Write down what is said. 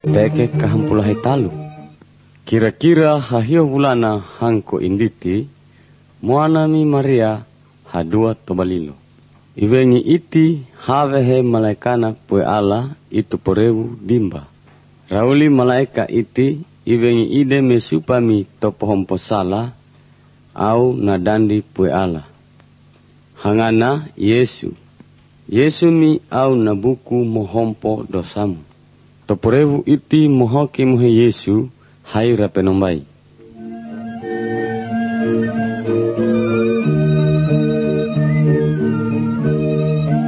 teke kahampulahai talu. Kira-kira hahio bulana hangko inditi, moanami Maria hadua tobalilo. Iwengi iti havehe malaikana pue ala itu porewu dimba. Rauli malaika iti iwengi ide mesupami topohompo sala au nadandi pue ala. Hangana Yesu. Yesu mi au nabuku mohompo dosamu. Toporewu iti mohoki mohe Yesu hai rapenombai.